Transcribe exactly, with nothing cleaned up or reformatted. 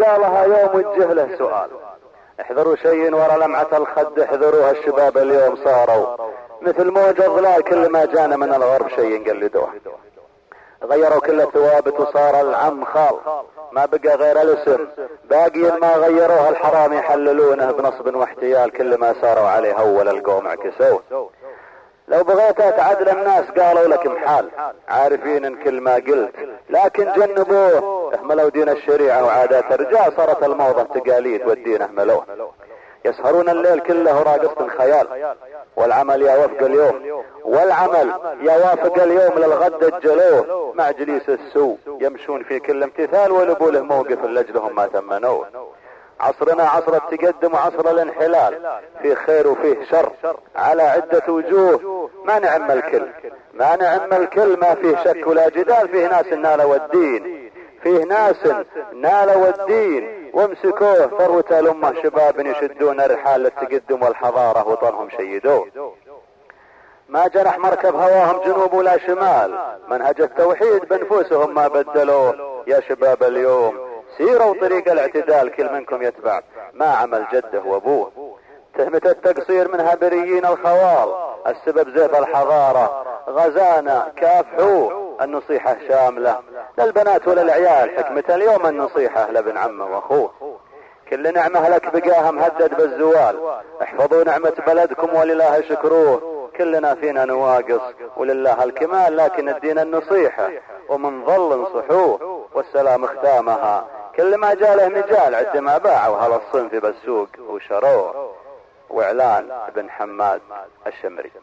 قالها يوم وجه له سؤال: احذروا شيء ورا لمعة الخد، احذروها الشباب اليوم صاروا مثل موج الظلال، كل ما جانا من الغرب شيء قلدوه. غيروا كل الثوابت وصار العم خال، ما بقى غير الاسم، باقي ما غيروها الحرام يحللونه بنصب واحتيال، كل ما ساروا عليه اول القوم عكسوه. لو بغيت تعدل الناس قالوا لك محال، عارفين ان كل ما قلت لكن جنبوه، اهملوا دين الشريعة وعادات الرجال، صارت الموضة تقاليد والدين اهملوه. يسهرون الليل كله راقصة خيال، والعمل يوافق اليوم والعمل يوافق اليوم للغد اجلوه، مع جليس السوء يمشون في كل امتثال، ولبوا له موقف لاجلهم ما ثمنوه. عصرنا عصر التقدم وعصر الانحلال، فيه خير وفيه شر على عدة وجوه، ما نعم الكل ما نعم الكل، ما فيه شك ولا جدال، فيه ناس نالوا الدين، فيه ناس نالوا الدين وامسكوه ثروة الأمة، شباب يشدون الرحال للتقدم والحضارة وطنهم شيدوه. ما جرح مركب هواهم جنوب ولا شمال، منهج التوحيد بنفوسهم ما بدلوه. يا شباب اليوم سيروا طريق الاعتدال، كل منكم يتبع ما عمل جده وابوه. تهمة التقصير منها بريين الخوال، السبب زيب الحضارة غزانا كافحوه. النصيحة شاملة للبنات وللعيال، حكمة اليوم النصيحة لابن عمه واخوه. كل نعمة لك بقاها مهدد بالزوال، احفظوا نعمة بلدكم ولله شكروه. كلنا فينا نواقص ولله الكمال، لكن الدين النصيحة ومن ظل انصحوه. والسلام اختامها كل ما جاله مجال، عد ما باعوا هذا الصنف بالسوق وشروه. واعلان ابن حماد الشمري.